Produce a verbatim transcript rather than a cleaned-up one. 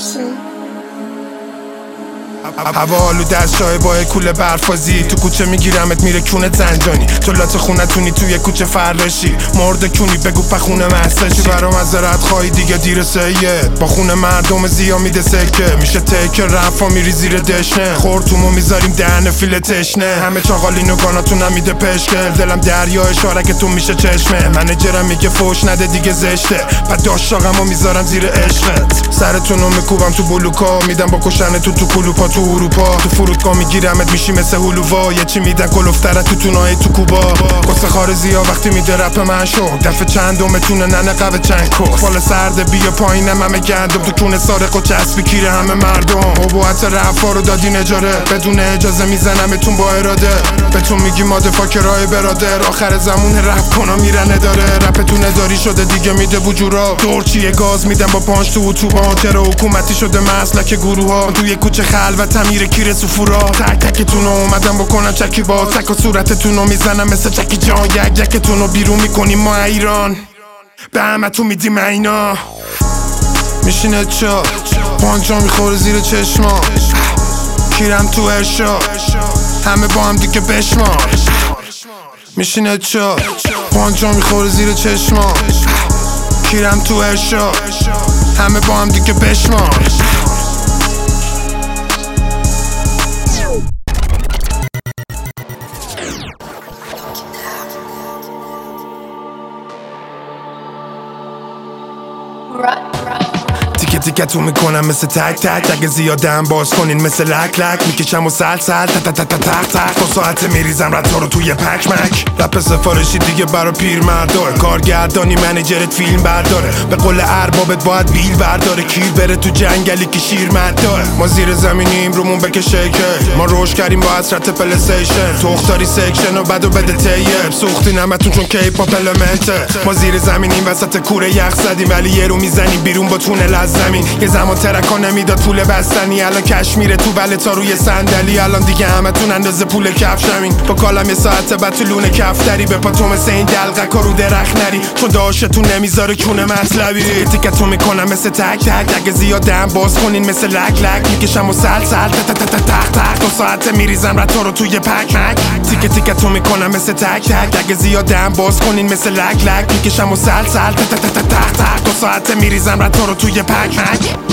هوا آلوده از شای با کوله برفازی، تو کوچه میگیرمت میره کونه زنجانی، تو لات خونتونی توی کوچه فراشی، مرد کونی بگو پخونه مساشی، برام از رد خواهی دیگه دیر سید، با خونه مردم زیا میده سکه، میشه تکه رفا میری زیر دشنه، خورتومو میذاریم دهن فیل تشنه، همه چاقالین و گاناتون هم میده پشکل، دلم دریا اشاره که تو میشه چشمه، منیجرم میگه فوش نده دیگه زشته، پد داشتاقمو میذارم زیر عشقت، سرتونو میکوبم تو بلوکا، میدم با کشن تو تو کلوپا، تو اروپا تو فرودگاه میگیرمت میشی مثل هلووا، یه چی میدن کلوفتره تو تونای تو کوبا، قصه خارزیا وقتی میده رپ من شو، دفعه چندمتونه ننه قوه چند کس، فال سرده بیا پایینم همه گندم، تو کونه سارق و چسبی کیره همه مردم، عبوعت رفا رو دادین اجاره، بدون اجازه میزنمتون با اراده، بهتون میگی ماده فاکرای برادر، آخر زمون رپ کنا میرنه داره، رپتون اداری شده دیگه میده بجورا، دورچیه گاز میدم با پانچ تو اتوبان، چرا حکومتی شده مسلک گروه ها، توی کوچه خلوت تمیر کیر سفورا، تک تکتونو اومدم بکنم چکی باز، تک و صورتتونو میزنم مثل چکی جان، یک یکتونو بیرون میکنیم ما ایران، به همه تو میدیم اینا، میشینه چا پانچا میخوره زیر چشما، کیرم تو ارشا همه با هم دیگه بشمار، میشینه چا پانچا میخوره زیر چشما، کیرم تو ارشا همه با هم دیگه بشمار. تیکه تیکه تو میکنم مثل تک تک، اگه زیادم باز کنین مثل لک لک، میکشم و سل سل تا تا تا تا تق تق، دو ساعته میریزم رد رو توی پک مک، رپ سفارشی دیگه برا پیر مرداره، کارگردانی منیجرت فیلم برداره، به قول اربابت باید بیل برداره، کیر بره تو جنگلی که شیر مد داره، ما زیر زمینیم رومون بکشه که ما روش کردیم با حسرت پلیستیشن، تختاری سکشن و بدو بده تیب، سوختین همتون چون کیپ المنته، ما زیر زمینیم وسط کوره یخ زدیم ولی یه رو میزنیم بیرون با تونل از زمین، یه زمان ترکا نمیداد پول بستنی، الان کشمیره تو بله تا روی صندلی، الان دیگه همتون اندازه پول کفشمین، با کالم یه ساعته بعد تو لونه کفتری، به پا تو مثل این دلقه رو درخت نری، چون داشتون نمیذاره کونه مطلبی، تیکتون میکنم مثل تک تک، اگه زیادم باز کنین مثل لک لک، میکشم و سل سل تا تا تا تا تق تق، دو ساعته میریزم رد رو توی پک مک، تیکه تیکتون میکنم مثل تک تک، اگه زیادم باز کنین مثل لک لک، میکشم و سل سل تا تا تا تا تق تق، دو ساعته میریزم رد رو توی پک مک.